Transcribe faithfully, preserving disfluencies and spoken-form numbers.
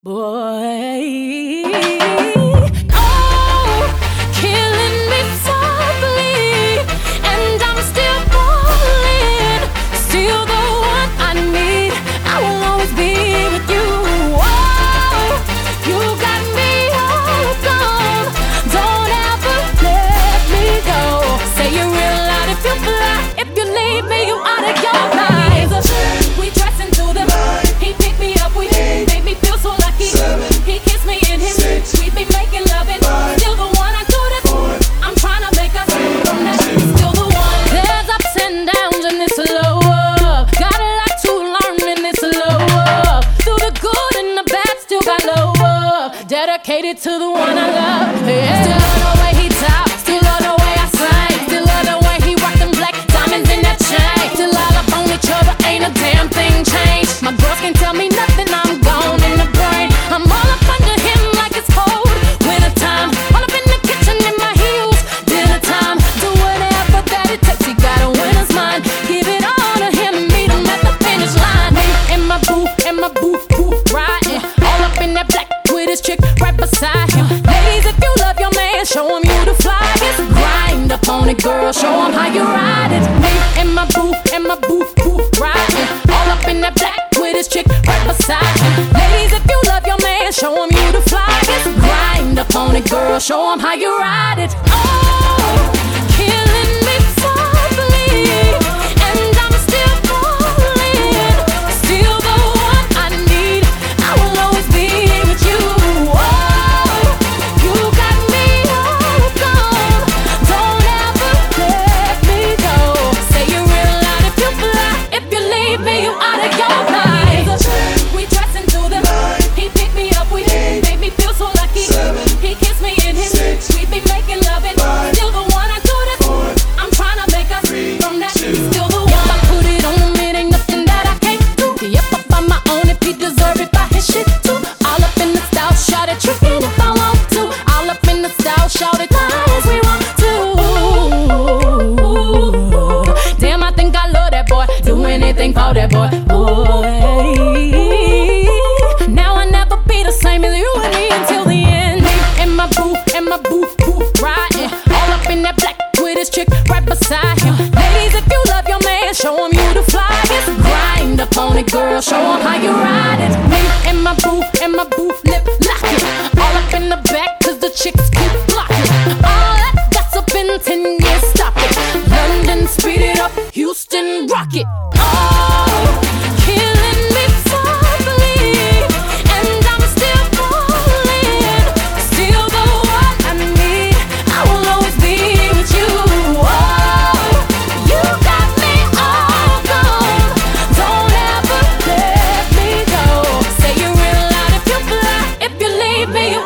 Boy, oh, killing me softly, and I'm still falling, still the one I need. I will always be with you. Oh, you got me all gone. Don't ever let me go. Say you're real loud if you fly. If you leave me, you out of your mind. We dress into the night. He picked me up. We made me feel so lucky. Seven, he kissed me in his six, we be making love and five, still the one I do this four, I'm trying to make us from that. Still the one. There's ups and downs in this low. Got a lot to learn in this low. Through the good and the bad, still got low. Dedicated to the one I love. Yeah. Still love the way he talk. Still love the way I sing. Still love the way he rock them black diamonds in that chain. Still all up on each other, ain't a damn thing changed. My girls can't tell me nothing. I'm gone in the brain. I'm all up under him like it's cold winter time. All up in the kitchen in my heels, dinner time. Do whatever that it takes. He got a winner's mind. Give it all to him, meet him at the finish line. Me and my boo, and my boo, boo, riding all up in that black with his chick right beside him. Ladies, if you love your man, show him you the flyest. Grind up on it, girl, show him how you ride it. Me and my boo, and my boo, boo, riding all up in that black with his chick right beside him. Ladies, if you love your man, show him you the flyest. Grind up on it, girl, show him how you ride it. Oh, killing me softly, and I'm still falling, still the one I need. I will always be with you. Oh, you got me all gone. Don't ever let me go. Say you're real loud if you fly. If you leave me, you out of your mind. We dress into the night. He picked me up. We made me feel so lucky. Seven, he kissed me in his six, we be making love and five, still the one I do this four, I'm trying to make us three, from that. Two, still the one. If I put it on him, it ain't nothing that I can't do. Yep, I find my own if he deserve it by his shit too. All up in the style, shout it, trickin' if I want to. All up in the style, shout it, as we want to. Damn, I think I love that boy. Do anything for that boy. Boy, now I never be the same as you and me until the end. Me and my boo, and my boo, boo, riding all up in that black with his chick right beside him. Ladies, if you love your man, show him you the flyest. Grind up on it, girl, show him how you ride it. Me and my boo, and my boo, lip lock it. All up in the back, cause the chicks keep blocking. All that gossip in ten years, stop it. London, speed it up, Houston, rock it. Oh, killing me softly, and I'm still falling, still the one I need. I will always be with you. Oh, you got me all gone. Don't ever let me go. Say you're real loud if you fly. If you leave me,